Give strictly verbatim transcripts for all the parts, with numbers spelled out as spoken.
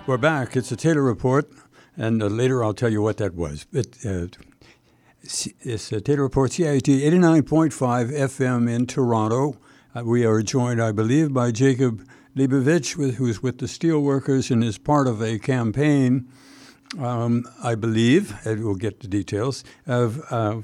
We're back. It's the Taylor Report, and uh, later I'll tell you what that was. It, uh, it's the Taylor Report, C I T eighty-nine point five F M in Toronto. Uh, we are joined, I believe, by Jacob Leibovich, with, who's with the Steelworkers and is part of a campaign, um, I believe, and we'll get the details, of uh,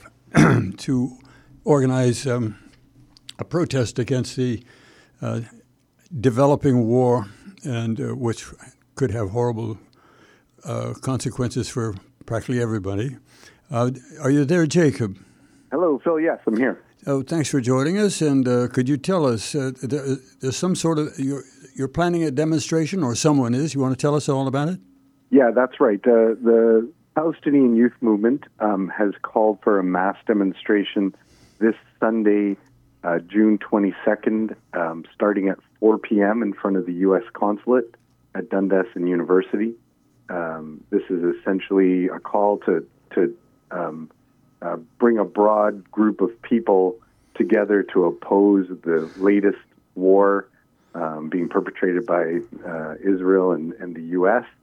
to organize um, a protest against the uh, developing war, and uh, which could have horrible uh, consequences for practically everybody. Uh, are you there, Jacob? Hello, Phil. Yes, I'm here. Oh, thanks for joining us. And uh, could you tell us, uh, there, there's some sort of, you're, you're planning a demonstration, or someone is. You want to tell us all about it? Yeah, that's right. Uh, the Palestinian Youth Movement um, has called for a mass demonstration this Sunday, uh, June twenty-second, um, starting at four p.m. in front of the U S consulate at Dundas and University. Um, this is essentially a call to to um, uh, bring a broad group of people together to oppose the latest war um, being perpetrated by uh, Israel and, and the U S.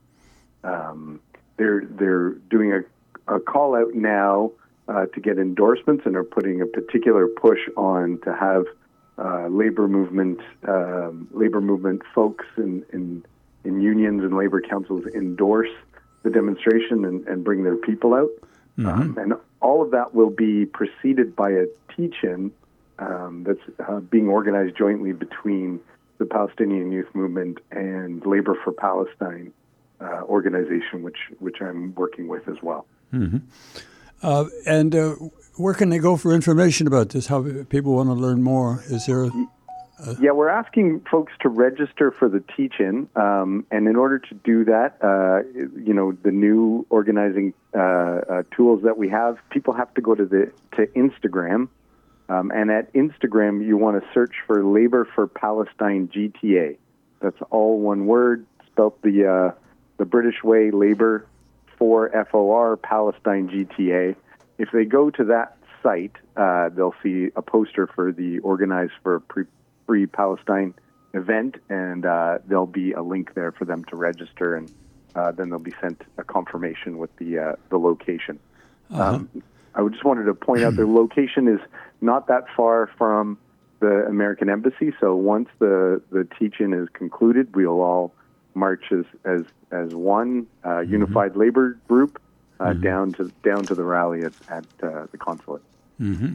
Um, they're they're doing a, a call out now uh, to get endorsements, and are putting a particular push on to have uh, labor movement um, labor movement folks in, in in unions and labor councils endorse the demonstration and, and bring their people out. Mm-hmm. Um, and all of that will be preceded by a teach-in um, that's uh, being organized jointly between the Palestinian Youth Movement and Labor for Palestine uh, organization, which which I'm working with as well. Mm-hmm. Uh, and uh, where can they go for information about this? How people want to learn more? Is there a Uh, yeah, we're asking folks to register for the teach-in, um, and in order to do that, uh, you know, the new organizing uh, uh, tools that we have, people have to go to the to Instagram, um, and at Instagram you want to search for Labor for Palestine G T A. That's all one word, spelt the uh, the British way, Labor for F O R Palestine G T A. If they go to that site, uh, they'll see a poster for the Organize for Pre- Free Palestine event, and uh, there'll be a link there for them to register, and uh, then they'll be sent a confirmation with the uh, the location. Uh-huh. Um, I would just wanted to point out the location is not that far from the American Embassy, so once the, the teach-in is concluded, we'll all march as as, as one uh, mm-hmm. unified labor group uh, mm-hmm. down to down to the rally at, at uh, the consulate. Mm-hmm.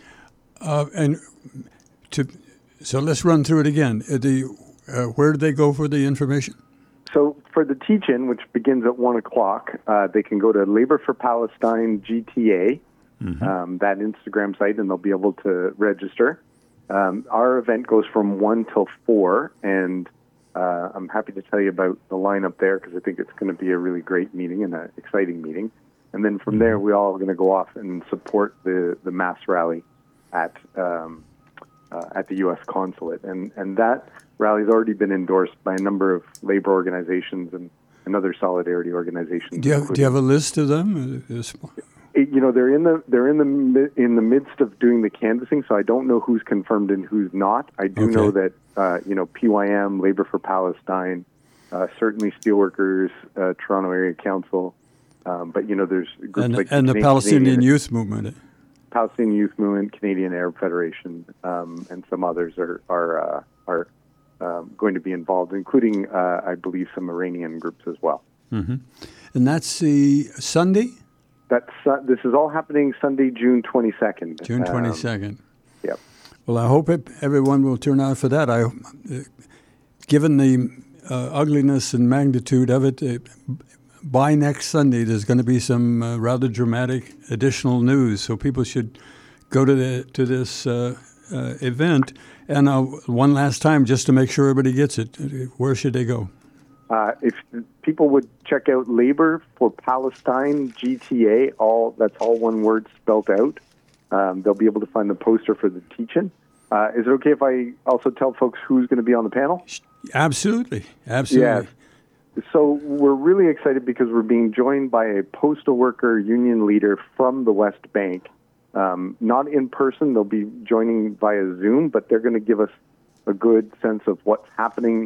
Uh, and to So let's run through it again. The, uh, where do they go for the information? So for the teach-in, which begins at one o'clock, uh, they can go to Labor for Palestine G T A, mm-hmm. um, that Instagram site, and they'll be able to register. Um, our event goes from one till four, and uh, I'm happy to tell you about the lineup there because I think it's going to be a really great meeting and an exciting meeting. And then from mm-hmm. there, we all are going to go off and support the, the mass rally at um, Uh, at the U S consulate. And, and that rally has already been endorsed by a number of labor organizations and, and other solidarity organizations. Do you have, do you have a list of them? It, you know, they're in the they're in the in the midst of doing the canvassing, so I don't know who's confirmed and who's not. I do okay. know that uh, you know P Y M, Labor for Palestine, uh, certainly Steelworkers, uh, Toronto Area Council, um, but you know there's groups and, like and the, the Palestinian Canadian Youth Movement. Palestinian Youth Movement, Canadian Arab Federation, um, and some others are are uh, are um, going to be involved, including, uh, I believe, some Iranian groups as well. Mm-hmm. And that's the Sunday? That's uh, this is all happening Sunday, June twenty-second. June twenty-second. Um, yep. Well, I hope it, everyone will turn out for that. I, uh, given the uh, ugliness and magnitude of it, uh, by next Sunday, there's going to be some uh, rather dramatic additional news, so people should go to the to this uh, uh, event. And uh, one last time, just to make sure everybody gets it, where should they go? Uh, if people would check out Labor for Palestine G T A, all that's all one word spelt out. Um, they'll be able to find the poster for the teach-in. Uh, is it okay if I also tell folks who's going to be on the panel? Absolutely, absolutely. Yeah. So we're really excited because we're being joined by a postal worker union leader from the West Bank. Um, not in person, they'll be joining via Zoom, but they're going to give us a good sense of what's happening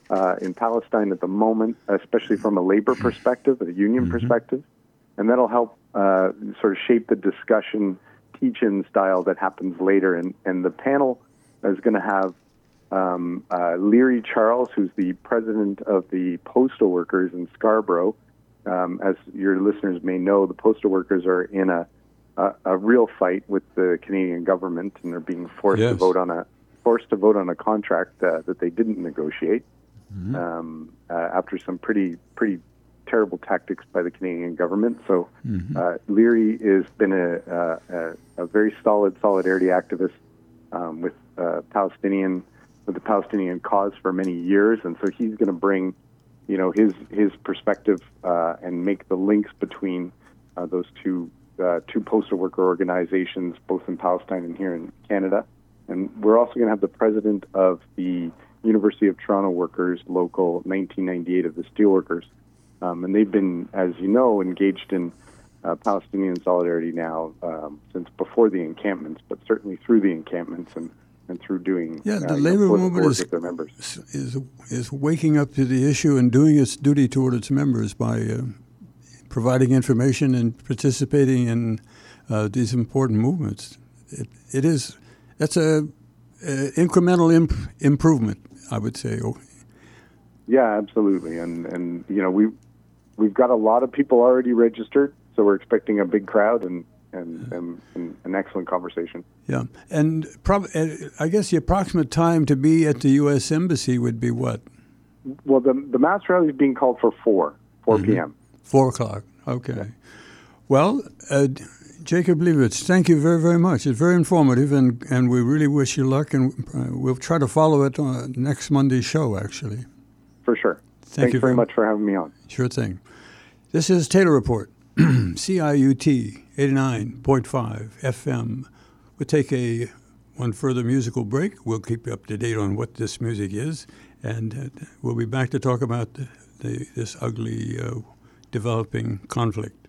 uh, in Palestine at the moment, especially from a labor perspective, a union mm-hmm. perspective, and that'll help uh, sort of shape the discussion, teach-in style that happens later. And, and the panel is going to have um, uh, Leary Charles, who's the president of the postal workers in Scarborough. Um, as your listeners may know, the postal workers are in a a, a real fight with the Canadian government, and they're being forced yes. to vote on a forced to vote on a contract uh, that they didn't negotiate mm-hmm. um, uh, after some pretty pretty terrible tactics by the Canadian government. So mm-hmm. uh, Leary has been a, a, a very solid solidarity activist um, with uh, Palestinian with the Palestinian cause for many years, and so he's going to bring, you know, his his perspective uh, and make the links between uh, those two uh, two postal worker organizations, both in Palestine and here in Canada. And we're also going to have the president of the University of Toronto Workers, Local nineteen ninety-eight of the Steelworkers, um, and they've been, as you know, engaged in uh, Palestinian solidarity now um, since before the encampments, but certainly through the encampments and. And through doing yeah, the uh, labor know, movement is, with their members. is is waking up to the issue and doing its duty toward its members by uh, providing information and participating in uh, these important movements. It, it is that's a, a incremental imp- improvement, I would say. Yeah, absolutely, and and you know we we've got a lot of people already registered, so we're expecting a big crowd and. And, and, and an excellent conversation. Yeah, and prob- I guess the approximate time to be at the U S Embassy would be what? Well, the the mass rally is being called for four, four mm-hmm. p.m. Four o'clock. Okay. Yeah. Well, uh, Jacob Leibowitz, thank you very, very much. It's very informative, and, and we really wish you luck, and uh, we'll try to follow it on next Monday's show, actually. For sure. Thank Thanks you very much for having me on. Sure thing. This is Taylor Report. C I U T eighty-nine point five F M. We'll take a one further musical break. We'll keep you up to date on what this music is, and uh, we'll be back to talk about the, the, this ugly uh, developing conflict.